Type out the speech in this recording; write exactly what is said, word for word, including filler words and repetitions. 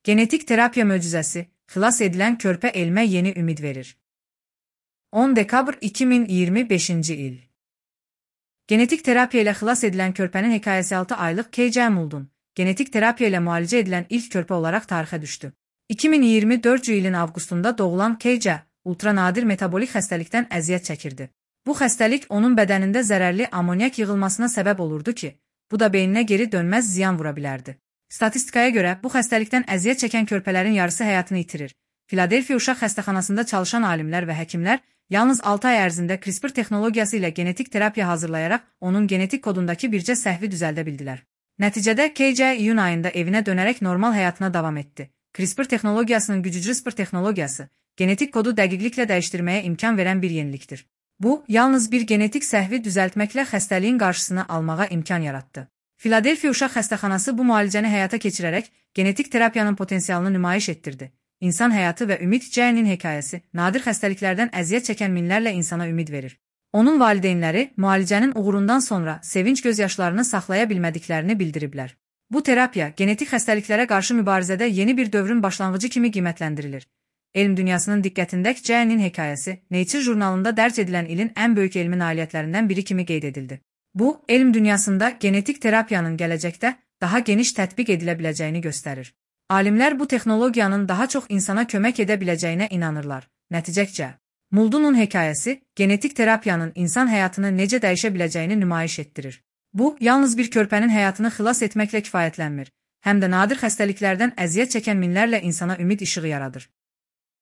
Genetik terapiya möcüzəsi, xilas edilən körpə elmə yeni ümid verir. on dekabr iki min iyirmi beşinci il. Genetik terapiya ilə xilas edilən körpənin hekayəsi altı aylıq Keyca Muldun, genetik terapiya ilə müalicə edilən ilk körpə olaraq tarixə düşdü. iki min iyirmi dördüncü ilin avqustunda doğulan Keyca, ultranadir metabolik xəstəlikdən əziyyət çəkirdi. Bu xəstəlik onun bədənində zərərli amonyak yığılmasına səbəb olurdu ki, bu da beyninə geri dönməz ziyan vura bilərdi. Statistikaya görə bu xəstəlikdən əziyyət çəkən körpələrin yarısı həyatını itirir. Filadelfiya Uşaq Xəstəxanasında çalışan alimlər və həkimlər yalnız altı ay ərzində CRISPR texnologiyası ilə genetik terapiya hazırlayaraq onun genetik kodundakı bircə səhvi düzəldə bildilər. Nəticədə Keyca iyun ayında evinə dönərək normal həyatına davam etdi. CRISPR texnologiyasının gücü CRISPR texnologiyası, genetik kodu dəqiqliklə dəyişdirməyə imkan verən bir yenilikdir. Bu, yalnız bir genetik səhvi düzəltməklə xəstəliyin qarşısını almağa imkan yaratdı. Filadelfiya Uşaq Xəstəxanası bu müalicəni həyata keçirərək genetik terapiyanın potensialını nümayiş etdirdi. İnsan həyatı və ümid Jenny'nin hekayəsi, nadir xəstəliklərdən əziyyət çəkən minlərlə insana ümid verir. Onun valideynləri müalicənin uğurundan sonra sevinç gözyaşlarını saxlaya bilmədiklərini bildiriblər. Bu terapiya genetik xəstəliklərə qarşı mübarizədə yeni bir dövrün başlanğıcı kimi qiymətləndirilir. Elm dünyasının diqqətində Jenny'nin hekayəsi Nature jurnalında dərc edilən ilin ən böyük elmi nailiyyətlərindən biri kimi qeyd edildi. Bu, elm dünyasında genetik terapiyanın gələcəkdə daha geniş tətbiq edilə biləcəyini göstərir. Alimlər bu texnologiyanın daha çox insana kömək edə biləcəyinə inanırlar. Nəticəcə, Muldunun hekayəsi genetik terapiyanın insan həyatını necə dəyişə biləcəyini nümayiş etdirir. Bu, yalnız bir körpənin həyatını xilas etməklə kifayətlənmir, həm də nadir xəstəliklərdən əziyyət çəkən minlərlə insana ümid işığı yaradır.